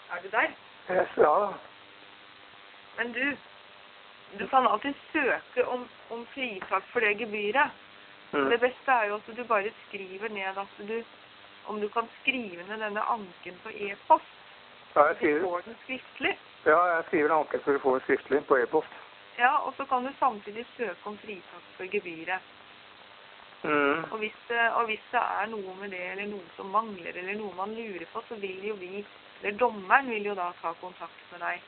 Er du der? Yes, ja. Men du kan alltid søke om fritak for det gebyret. Det beste er jo at du bare skriver ned at om du kan skrive ned denne anken på e-post. Ja, jeg skriver. Du får den skriftlig. Ja, jeg skriver en anken for å få den skriftlig på e-post. Ja, og så kan du samtidig søke om fritak for gebyret. Og hvis det er noe med det, eller noe som mangler, eller noe man lurer på, så vil jo vi, eller dommeren vil jo da ta kontakt med deg.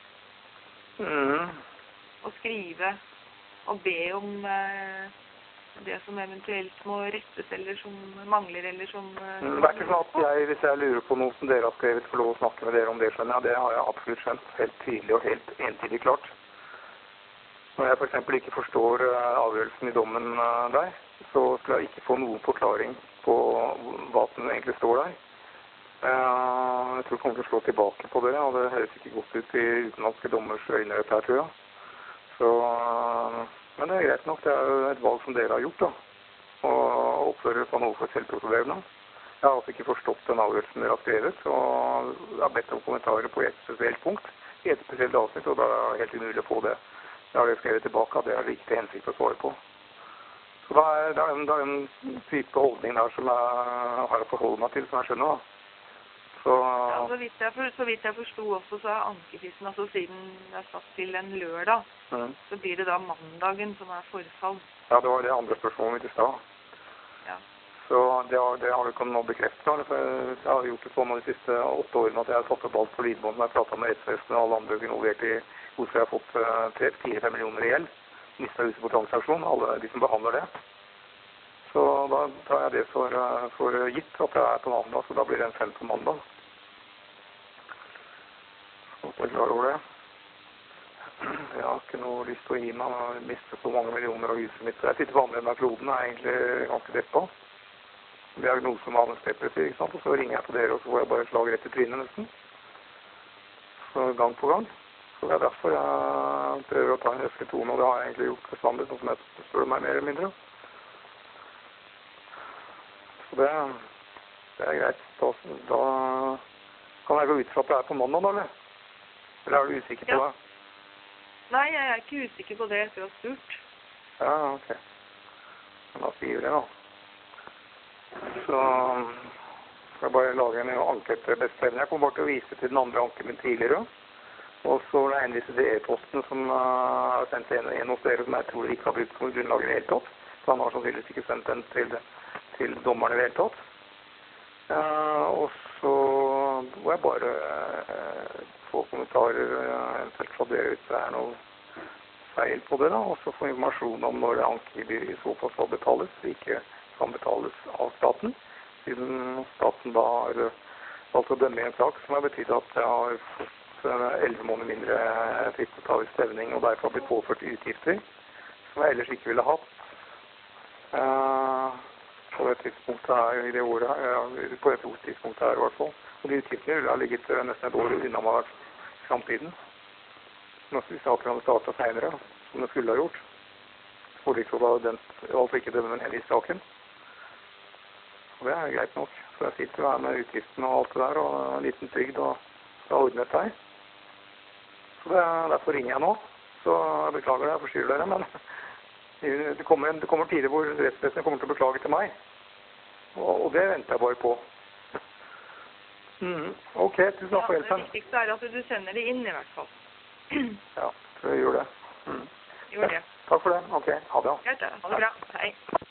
Og skrive, og be om det som eventuelt må rettes, eller som mangler, eller som... Det er ikke sånn at hvis jeg lurer på noe som dere har skrevet, får lov å snakke med dere om det, skjønner jeg. Det har jeg absolutt skjønt, helt tydelig og helt entydig klart. Når jeg for eksempel ikke forstår avgjørelsen i dommen der, så skal jeg ikke få noen forklaring på hva som egentlig står der. Jeg tror jeg kommer til å slå tilbake på dere, og det høres ikke godt ut i utenlandske dommers øyne dette her, tror jeg. Så, men det er greit nok, det er jo et valg som dere har gjort da, og oppfører på noe for selvprotoverende. Jeg har altså ikke forstått den avgjørelsen dere har skrevet, og jeg har bedt om kommentarer på et spesielt punkt, i et spesielt avsnitt, og da er det helt umulig å få det. Jeg har det skrevet tilbake, at det er riktig hensikt å svare på. Så det er en type holdning der som jeg har å forholde meg til, som jeg skjønner da. Så, ja, så vidt jeg forstod også, så er ankefristen, altså siden det er satt til en lørdag, så blir det da mandagen som er forfall. Ja, det var det andre spørsmålet mitt i stad. Ja. Så det har du ikke noe bekreftet, for jeg har gjort det sånn de siste 8 årene at jeg har satt opp alt på lydbånd når jeg pratet med rettsvesenet og alle andre involvert i hvorfor jeg har fått 4-5 millioner i gjeld. Mistet huset på transaksjon, alle de som behandler det. Så da tar jeg det for gitt at jeg er på mandag, så da blir det en 5 på mandag. Så jeg er klar over det. Jeg har ikke noe lyst til å gi meg, jeg har mistet så mange millioner av huset mitt. Så jeg sitter på andre enn av kloden, jeg er egentlig ganske deppa. Diagnose med anestepressiv, ikke sant? Og så ringer jeg på dere, og så får jeg bare slag rett i trynet nesten. Så gang på gang. Så det er derfor jeg prøver å ta en høflig tone, og det har jeg egentlig gjort bestandig, sånn som jeg spør meg mer eller mindre. Så det er greit. Da kan jeg gå ut fra at det er på mandag, da, eller? Eller er du usikker på det? Nei, jeg er ikke usikker på det etter å ha spurt. Ja, ok. Men da skriver jeg da. Så skal jeg bare lage en anke etter bestevne. Jeg kommer bare til å vise til den andre anken min tidligere. Og så vil jeg henvise til e-posten som har sendt en hos dere som jeg tror ikke har brukt som grunnlag i det hele tatt. Så han har sannsynligvis ikke sendt den til dommerne i det hele tatt. Og så må jeg bare få kommentarer eventuelt fra dere hvis det er noe feil på det da. Og så få informasjon om når ankegebyr i så fall skal betales, ikke kan betales av staten. Siden staten da har valgt å dømme i en sak som har betydd at jeg har fått 11 måneder mindre frist å ta ut stevning, og derfor har blitt påført utgifter som jeg ellers ikke ville hatt på det tidspunktet her i det året her, på et tidspunkt her i hvert fall. Og de utgiftene ville ha ligget nesten et år unna meg i fremtiden. Hvis saken hadde startet senere, som det skulle ha gjort. Forliksrådet hadde dømt altså ikke dømme med i saken. Og det er greit nok. Så jeg sitter her med utgiftene og alt det der, og en liten trygd og det har ordnet seg. Så derfor ringer jeg nå. Så jeg beklager det, jeg forstyrrer dere, men det kommer tider hvor rettsvesenet kommer til å beklage til meg. Og det venter jeg bare på. Ok, tusen takk for hjelpen. Det viktigste er at du sender det inn i hvert fall. Ja, så jeg gjør det. Gjør det. Takk for det. Ok, ha det. Greit, ha det bra. Hei.